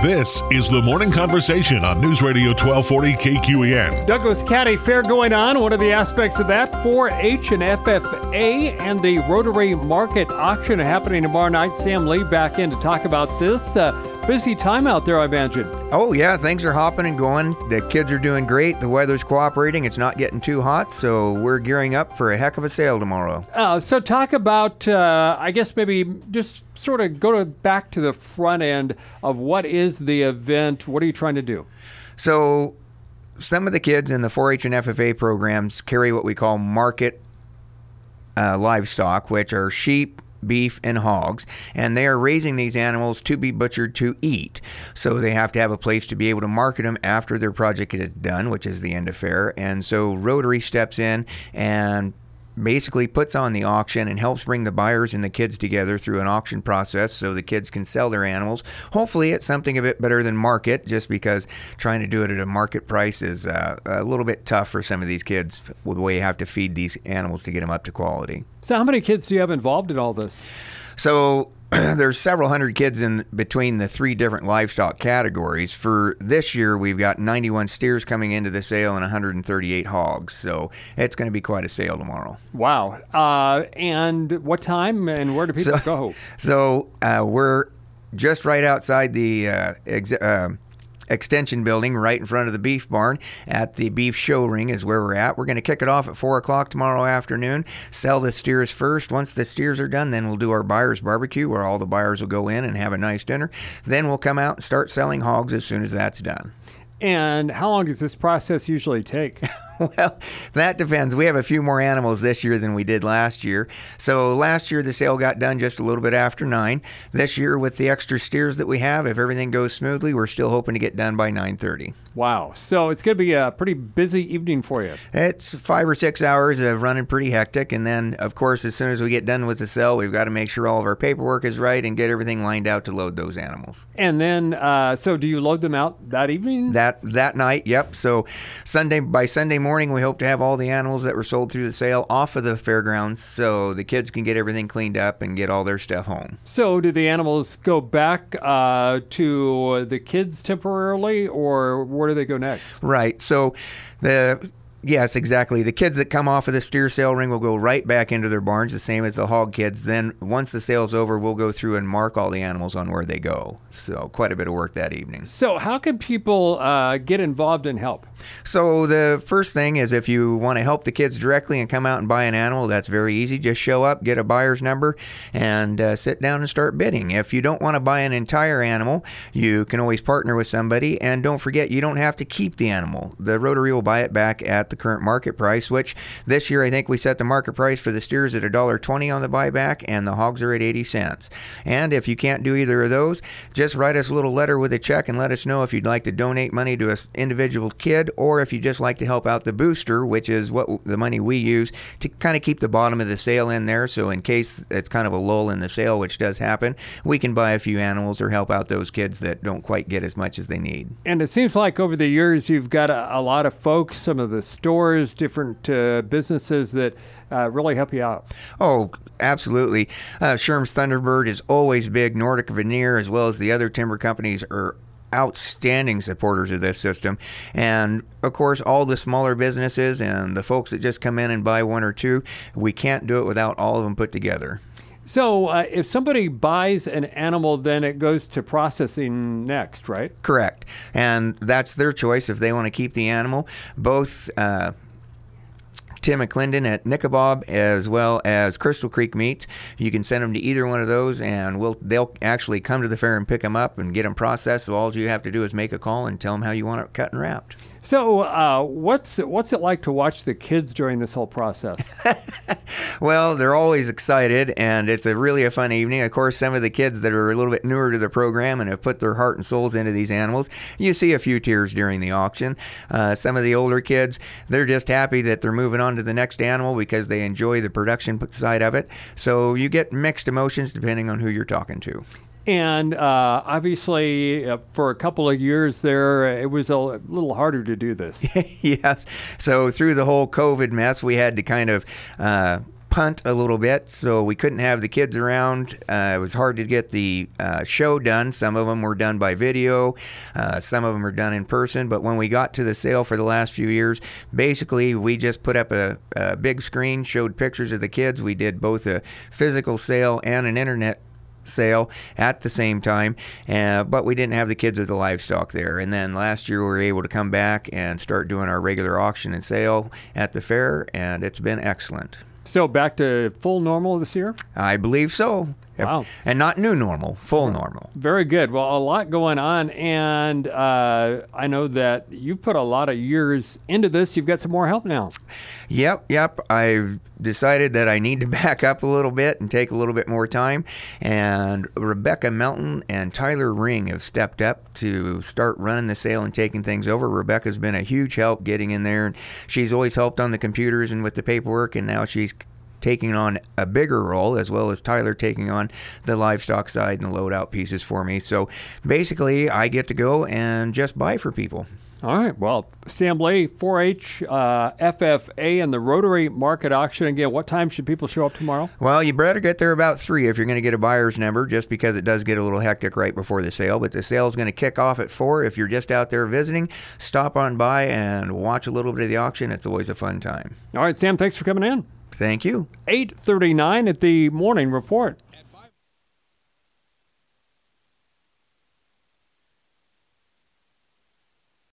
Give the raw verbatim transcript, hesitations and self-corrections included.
This is the Morning Conversation on News Radio twelve forty K Q E N. Douglas County Fair going on. One of the aspects of that, four H and F F A and the Rotary Market Auction happening tomorrow night. Sam Lee back in to talk about this. Uh, busy time out there, I imagine. Oh, yeah. Things are hopping and going. The kids are doing great. The weather's cooperating. It's not getting too hot, so we're gearing up for a heck of a sale tomorrow. Uh, so talk about, uh, I guess maybe just sort of go to back to the front end of what is the event. What are you trying to do? So some of the kids in the four H and F F A programs carry what we call market uh, livestock, which are sheep, beef, and hogs, and they are raising these animals to be butchered to eat. So they have to have a place to be able to market them after their project is done, which is the end of fair. And so Rotary steps in and basically puts on the auction and helps bring the buyers and the kids together through an auction process so the kids can sell their animals. Hopefully it's something a bit better than market, just because trying to do it at a market price is uh, a little bit tough for some of these kids with the way you have to feed these animals to get them up to quality. So how many kids do you have involved in all this? So there's several hundred kids in between the three different livestock categories. For this year, we've got ninety-one steers coming into the sale and one hundred thirty-eight hogs. So it's going to be quite a sale tomorrow. Wow. Uh, and what time and where do people so, go? So uh, we're just right outside the uh, ex- uh, extension building, right in front of the beef barn at the beef show ring is where we're at. We're going to kick it off at four o'clock tomorrow afternoon, sell the steers first. Once the steers are done, then we'll do our buyer's barbecue where all the buyers will go in and have a nice dinner. Then we'll come out and start selling hogs as soon as that's done. And how long does this process usually take? Well, that depends. We have a few more animals this year than we did last year. So last year, the sale got done just a little bit after nine. This year, with the extra steers that we have, if everything goes smoothly, we're still hoping to get done by nine thirty. Wow. So it's going to be a pretty busy evening for you. It's five or six hours of running pretty hectic. And then, of course, as soon as we get done with the sale, we've got to make sure all of our paperwork is right and get everything lined out to load those animals. And then, uh, so do you load them out that evening? That that night, yep. So Sunday by Sunday morning, we hope to have all the animals that were sold through the sale off of the fairgrounds so the kids can get everything cleaned up and get all their stuff home. So do the animals go back uh, to the kids temporarily, or where do they go next? Right. So the... Yes, exactly. The kids that come off of the steer sale ring will go right back into their barns, the same as the hog kids. Then once the sale's over, we'll go through and mark all the animals on where they go. So quite a bit of work that evening. So how can people uh, get involved and help? So the first thing is, if you want to help the kids directly and come out and buy an animal, that's very easy. Just show up, get a buyer's number, and uh, sit down and start bidding. If you don't want to buy an entire animal, you can always partner with somebody. And don't forget, you don't have to keep the animal. The Rotary will buy it back at the current market price, which this year I think we set the market price for the steers at one dollar twenty on the buyback, and the hogs are at eighty cents. And if you can't do either of those, just write us a little letter with a check and let us know if you'd like to donate money to an individual kid, or if you just like to help out the booster, which is what the money we use to kind of keep the bottom of the sale in there. So in case it's kind of a lull in the sale, which does happen, we can buy a few animals or help out those kids that don't quite get as much as they need. And it seems like over the years you've got a, a lot of folks, some of the stores, different uh, businesses that uh, really help you out. Oh, absolutely. Uh, Sherm's Thunderbird is always big. Nordic Veneer, as well as the other timber companies, are outstanding supporters of this system. And of course, all the smaller businesses and the folks that just come in and buy one or two, we can't do it without all of them put together. So uh, if somebody buys an animal, then it goes to processing next, right? Correct. And that's their choice if they want to keep the animal. Both uh, Tim McClendon at Nickabob as well as Crystal Creek Meats, you can send them to either one of those, and we'll they'll actually come to the fair and pick them up and get them processed. So all you have to do is make a call and tell them how you want it cut and wrapped. So uh, what's what's it like to watch the kids during this whole process? Well, they're always excited, and it's a really a fun evening. Of course, some of the kids that are a little bit newer to the program and have put their heart and souls into these animals, you see a few tears during the auction. Uh, some of the older kids, they're just happy that they're moving on to the next animal because they enjoy the production side of it. So you get mixed emotions depending on who you're talking to. And uh, obviously, uh, for a couple of years there, it was a little harder to do this. Yes. So through the whole COVID mess, we had to kind of uh, punt a little bit, so we couldn't have the kids around. Uh, it was hard to get the uh, show done. Some of them were done by video, uh, some of them are done in person. But when we got to the sale for the last few years, basically we just put up a, a big screen, showed pictures of the kids. We did both a physical sale and an internet sale at the same time, uh, but we didn't have the kids or the livestock there. And then last year we were able to come back and start doing our regular auction and sale at the fair, and it's been excellent. So back to full normal this year? I believe so. Wow. And not new normal, full normal. Very good. Well, a lot going on, and uh, I know that you've put a lot of years into this. You've got some more help now. Yep, yep. I've decided that I need to back up a little bit and take a little bit more time. And Rebecca Melton and Tyler Ring have stepped up to start running the sale and taking things over. Rebecca's been a huge help getting in there, and she's always helped on the computers and with the paperwork, and now she's taking on a bigger role, as well as Tyler taking on the livestock side and the loadout pieces for me. So basically, I get to go and just buy for people. All right. Well, Sam Lay, four H, uh, F F A, and the Rotary Market Auction. Again, what time should people show up tomorrow? Well, you better get there about three if you're going to get a buyer's number, just because it does get a little hectic right before the sale. But the sale is going to kick off at four. If you're just out there visiting, stop on by and watch a little bit of the auction. It's always a fun time. All right, Sam, thanks for coming in. Thank you. eight thirty-nine at the Morning Report.